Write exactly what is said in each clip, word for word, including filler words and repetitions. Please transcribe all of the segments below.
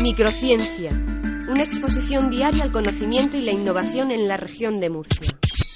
Microciencia, una exposición diaria al conocimiento y la innovación en la región de Murcia.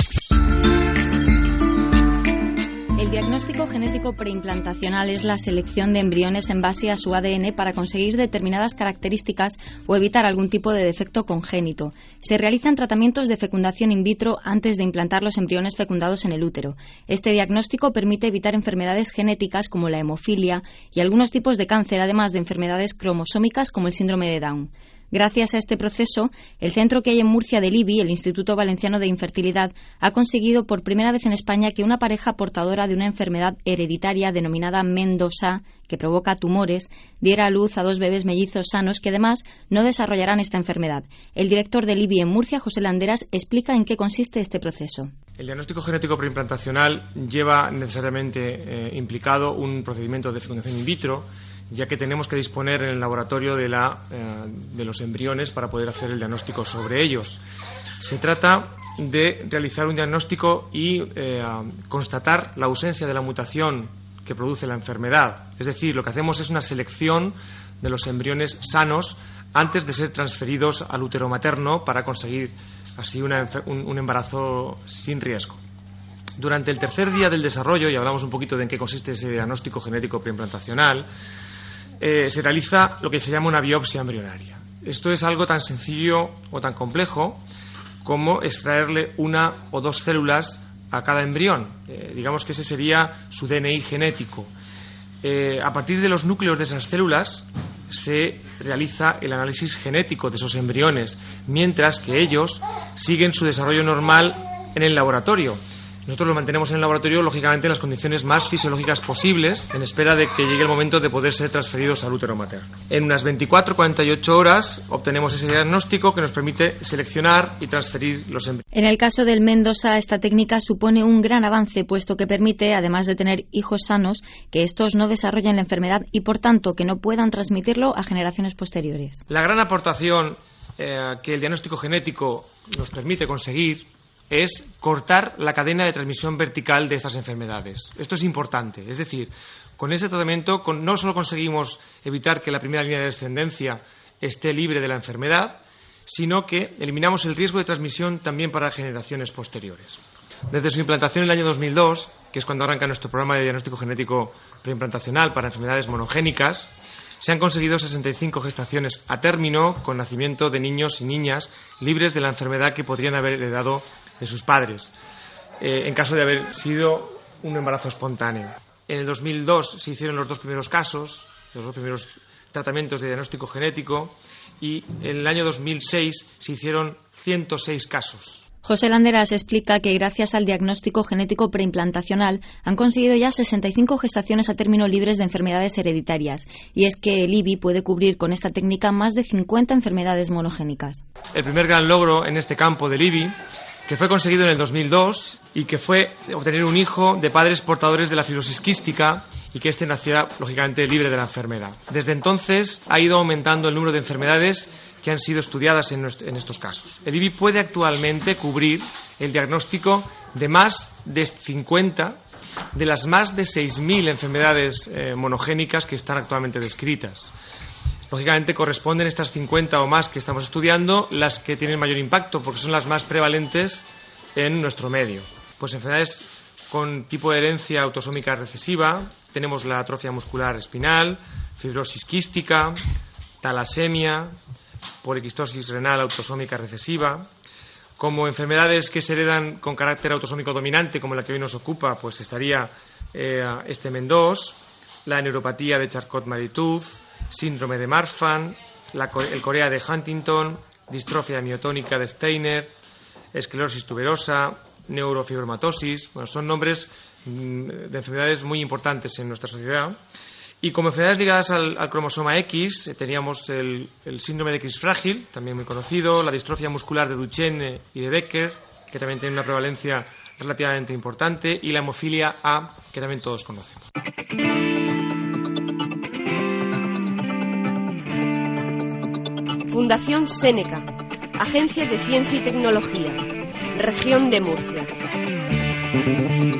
El diagnóstico genético preimplantacional es la selección de embriones en base a su A D N para conseguir determinadas características o evitar algún tipo de defecto congénito. Se realizan tratamientos de fecundación in vitro antes de implantar los embriones fecundados en el útero. Este diagnóstico permite evitar enfermedades genéticas como la hemofilia y algunos tipos de cáncer, además de enfermedades cromosómicas como el síndrome de Down. Gracias a este proceso, el centro que hay en Murcia del I B I, el Instituto Valenciano de Infertilidad, ha conseguido por primera vez en España que una pareja portadora de una enfermedad hereditaria denominada Mendoza, que provoca tumores, diera a luz a dos bebés mellizos sanos que además no desarrollarán esta enfermedad. El director del I B I en Murcia, José Landeras, explica en qué consiste este proceso. El diagnóstico genético preimplantacional lleva necesariamente eh, implicado un procedimiento de fecundación in vitro, ya que tenemos que disponer en el laboratorio de, la, eh, de los embriones para poder hacer el diagnóstico sobre ellos. Se trata de realizar un diagnóstico y eh, constatar la ausencia de la mutación que produce la enfermedad. Es decir, lo que hacemos es una selección de los embriones sanos antes de ser transferidos al útero materno para conseguir así una, un, un embarazo sin riesgo. Durante el tercer día del desarrollo, y hablamos un poquito de en qué consiste ese diagnóstico genético preimplantacional, eh, se realiza lo que se llama una biopsia embrionaria. Esto es algo tan sencillo o tan complejo como extraerle una o dos células a cada embrión. Eh, digamos que ese sería su D N I genético. Eh, a partir de los núcleos de esas células se realiza el análisis genético de esos embriones, mientras que ellos siguen su desarrollo normal en el laboratorio. Nosotros lo mantenemos en el laboratorio, lógicamente, en las condiciones más fisiológicas posibles, en espera de que llegue el momento de poder ser transferidos al útero materno. En unas veinticuatro a cuarenta y ocho horas obtenemos ese diagnóstico que nos permite seleccionar y transferir los embriones. En el caso del Mendoza, esta técnica supone un gran avance, puesto que permite, además de tener hijos sanos, que estos no desarrollen la enfermedad y, por tanto, que no puedan transmitirlo a generaciones posteriores. La gran aportación eh, que el diagnóstico genético nos permite conseguir es cortar la cadena de transmisión vertical de estas enfermedades. Esto es importante. Es decir, con ese tratamiento con, no solo conseguimos evitar que la primera línea de descendencia esté libre de la enfermedad, sino que eliminamos el riesgo de transmisión también para generaciones posteriores. Desde su implantación en el año dos mil dos, que es cuando arranca nuestro programa de diagnóstico genético preimplantacional para enfermedades monogénicas, se han conseguido sesenta y cinco gestaciones a término con nacimiento de niños y niñas libres de la enfermedad que podrían haber heredado de sus padres, eh, en caso de haber sido un embarazo espontáneo. En el dos mil dos se hicieron los dos primeros casos, los dos primeros tratamientos de diagnóstico genético, y en el año dos mil seis se hicieron ciento seis casos. José Landeras explica que gracias al diagnóstico genético preimplantacional han conseguido ya sesenta y cinco gestaciones a término libres de enfermedades hereditarias, y es que el I B I puede cubrir con esta técnica más de cincuenta enfermedades monogénicas. El primer gran logro en este campo del I B I, que fue conseguido en el dos mil dos y que fue obtener un hijo de padres portadores de la fibrosis quística y que éste naciera, lógicamente, libre de la enfermedad. Desde entonces ha ido aumentando el número de enfermedades que han sido estudiadas en, en estos casos. El I B I puede actualmente cubrir el diagnóstico de más de cincuenta de las más de seis mil enfermedades eh, monogénicas que están actualmente descritas. Lógicamente corresponden estas cincuenta o más que estamos estudiando las que tienen mayor impacto, porque son las más prevalentes en nuestro medio. Pues enfermedades con tipo de herencia autosómica recesiva, tenemos la atrofia muscular espinal, fibrosis quística, talasemia, poliquistosis renal autosómica recesiva. Como enfermedades que se heredan con carácter autosómico dominante, como la que hoy nos ocupa, pues estaría eh, este Mendoza, la neuropatía de Charcot-Marie-Tooth, síndrome de Marfan, la, el corea de Huntington, distrofia miotónica de Steiner, esclerosis tuberosa, neurofibromatosis. Bueno, son nombres mmm, de enfermedades muy importantes en nuestra sociedad. Y como enfermedades ligadas al, al cromosoma X, eh, teníamos el, el síndrome de X frágil, también muy conocido, la distrofia muscular de Duchenne y de Becker, que también tiene una prevalencia relativamente importante, y la hemofilia A, que también todos conocemos. Fundación Séneca, Agencia de Ciencia y Tecnología, Región de Murcia.